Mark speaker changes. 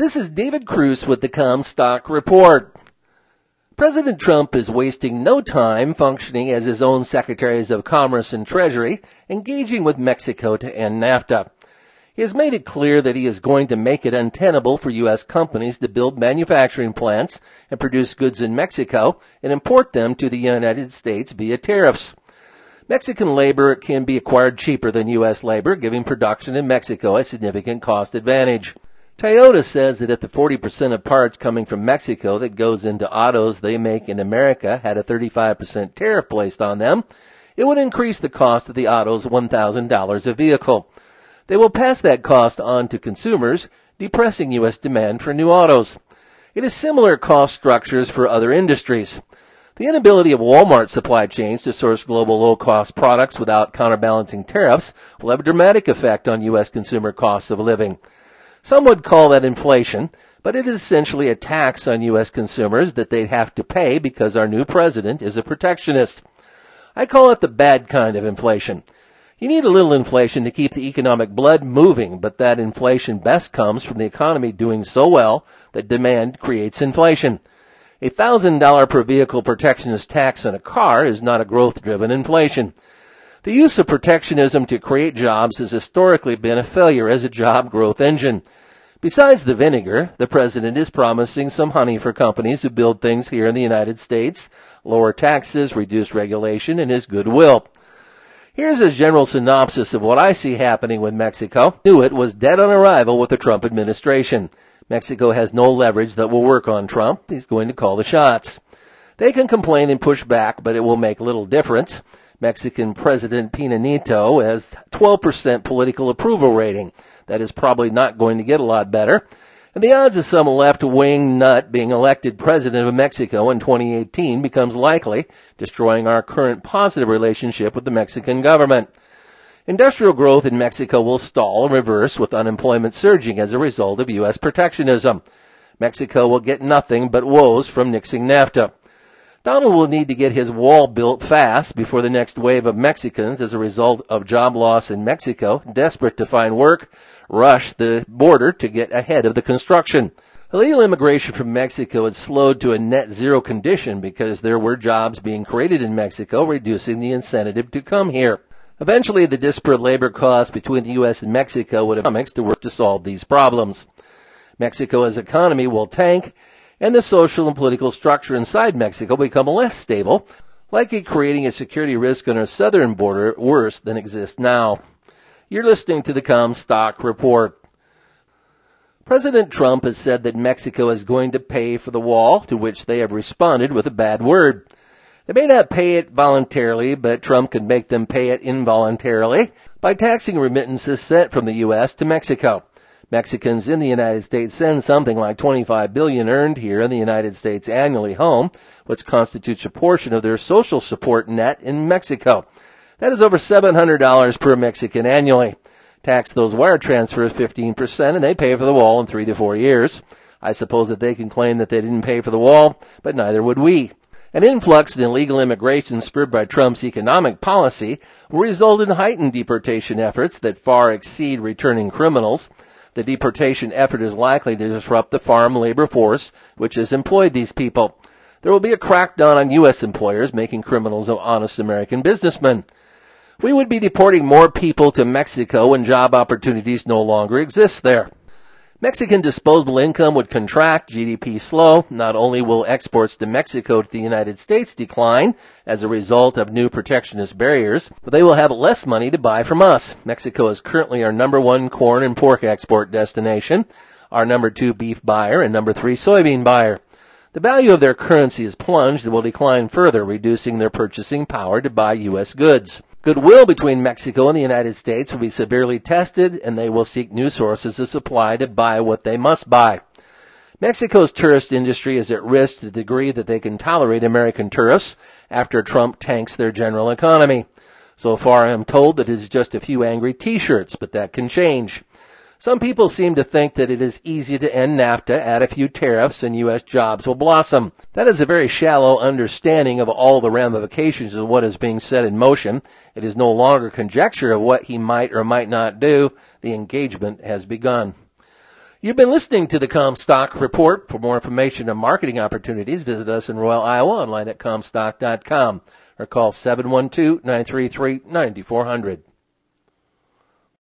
Speaker 1: This is David Cruz with the Comstock Report. President Trump is wasting no time functioning as his own Secretaries of Commerce and Treasury, engaging with Mexico to end NAFTA. He has made it clear that he is going to make it untenable for U.S. companies to build manufacturing plants and produce goods in Mexico and import them to the United States via tariffs. Mexican labor can be acquired cheaper than U.S. labor, giving production in Mexico a significant cost advantage. Toyota says that if the 40% of parts coming from Mexico that goes into autos they make in America had a 35% tariff placed on them, it would increase the cost of the autos $1,000 a vehicle. They will pass that cost on to consumers, depressing U.S. demand for new autos. It is similar cost structures for other industries. The inability of Walmart supply chains to source global low-cost products without counterbalancing tariffs will have a dramatic effect on U.S. consumer costs of living. Some would call that inflation, but it is essentially a tax on U.S. consumers that they have to pay because our new president is a protectionist. I call it the bad kind of inflation. You need a little inflation to keep the economic blood moving, but that inflation best comes from the economy doing so well that demand creates inflation. A $1,000 per vehicle protectionist tax on a car is not a growth-driven inflation. The use of protectionism to create jobs has historically been a failure as a job growth engine. Besides the vinegar, the president is promising some honey for companies who build things here in the United States, lower taxes, reduce regulation, and his goodwill. Here's a general synopsis of what I see happening with Mexico. It was dead on arrival with the Trump administration. Mexico has no leverage that will work on Trump. He's going to call the shots. They can complain and push back, but it will make little difference. Mexican President Peña Nieto has 12% political approval rating. That is probably not going to get a lot better. And the odds of some left-wing nut being elected president of Mexico in 2018 becomes likely, destroying our current positive relationship with the Mexican government. Industrial growth in Mexico will stall and reverse with unemployment surging as a result of U.S. protectionism. Mexico will get nothing but woes from nixing NAFTA. Donald will need to get his wall built fast before the next wave of Mexicans, as a result of job loss in Mexico, desperate to find work, rush the border to get ahead of the construction. Illegal immigration from Mexico had slowed to a net zero condition because there were jobs being created in Mexico, reducing the incentive to come here. Eventually, the disparate labor costs between the U.S. and Mexico would have to work to solve these problems. Mexico's economy will tank, and the social and political structure inside Mexico become less stable, likely creating a security risk on our southern border worse than exists now. You're listening to the Comstock Report. President Trump has said that Mexico is going to pay for the wall, to which they have responded with a bad word. They may not pay it voluntarily, but Trump can make them pay it involuntarily by taxing remittances sent from the U.S. to Mexico. Mexicans in the United States send something like $25 billion earned here in the United States annually home, which constitutes a portion of their social support net in Mexico. That is over $700 per Mexican annually. Tax those wire transfers 15%, and they pay for the wall in 3 to 4 years. I suppose that they can claim that they didn't pay for the wall, but neither would we. An influx in illegal immigration spurred by Trump's economic policy will result in heightened deportation efforts that far exceed returning criminals. The deportation effort is likely to disrupt the farm labor force, which has employed these people. There will be a crackdown on U.S. employers, making criminals of honest American businessmen. We would be deporting more people to Mexico when job opportunities no longer exist there. Mexican disposable income would contract, GDP slow. Not only will exports to Mexico to the United States decline as a result of new protectionist barriers, but they will have less money to buy from us. Mexico is currently our number 1 corn and pork export destination, our number 2 beef buyer, and number 3 soybean buyer. The value of their currency is plunged and will decline further, reducing their purchasing power to buy U.S. goods. Goodwill between Mexico and the United States will be severely tested, and they will seek new sources of supply to buy what they must buy. Mexico's tourist industry is at risk to the degree that they can tolerate American tourists after Trump tanks their general economy. So far, I am told that it is just a few angry T-shirts, but that can change. Some people seem to think that it is easy to end NAFTA, add a few tariffs, and U.S. jobs will blossom. That is a very shallow understanding of all the ramifications of what is being set in motion. It is no longer conjecture of what he might or might not do. The engagement has begun. You've been listening to the Comstock Report. For more information on marketing opportunities, visit us in Royal, Iowa, online at Comstock.com or call 712-933-9400.